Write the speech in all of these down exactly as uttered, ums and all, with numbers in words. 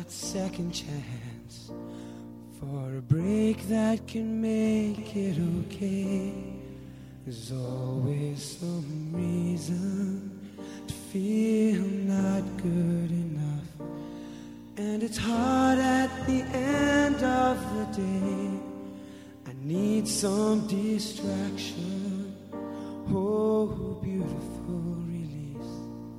that second chance for a break that can make it okay. There's always some reason to feel not good enough, and it's hard at the end of the day. I need some distraction. Oh, beautiful release.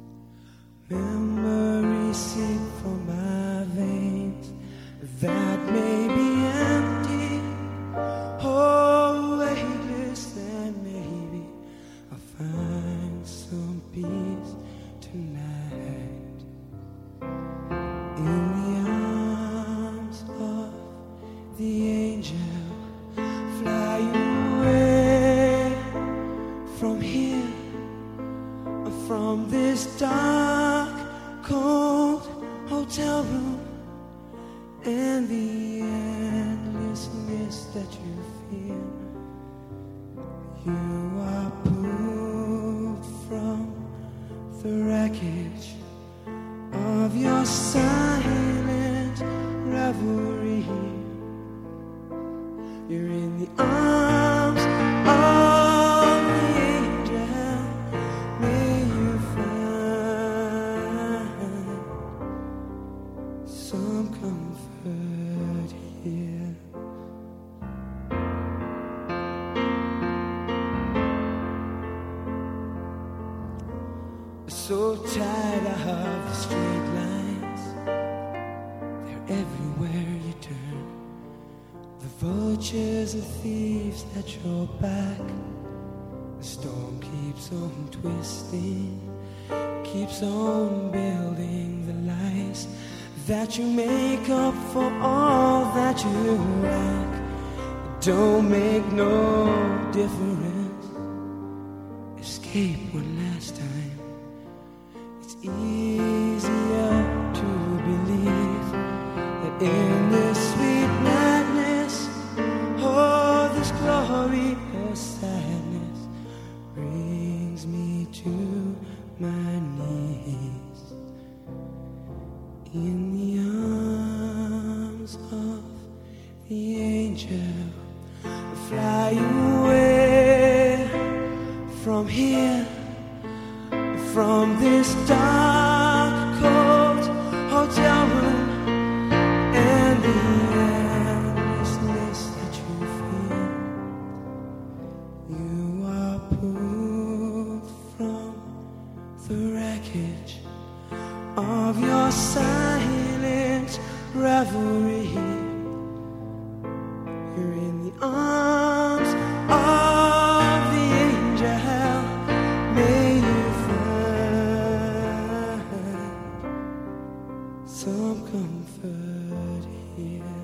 Memories seep from my veins that may be empty. Oh, weightless, and maybe I'll find some peace tonight in the arms of the angel. Fly away from here, from this dark, cold hotel room, and the endlessness that you feel. You are pulled from the wreckage of your silent revelry. You're in the arms of the angel. May you find some comfort here. So tired of the straight lines, they're everywhere you turn. The vultures and thieves at your back. The storm keeps on twisting, keeps on building the lies that you make up for all that you lack. It don't make no difference. Escape one last time. It's easier to believe that in this sweet madness, oh, this glorious sadness brings me to my knees in the arms of the angel. Fly away from here, from this dark, cold hotel room, and the endlessness that you feel. You are pulled from the wreckage of your silent revelry. You're in the arms of the angel. May you find some comfort here.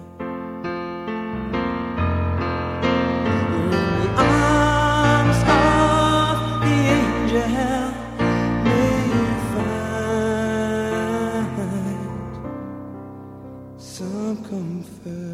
You're in the arms of the angel. May you find some comfort.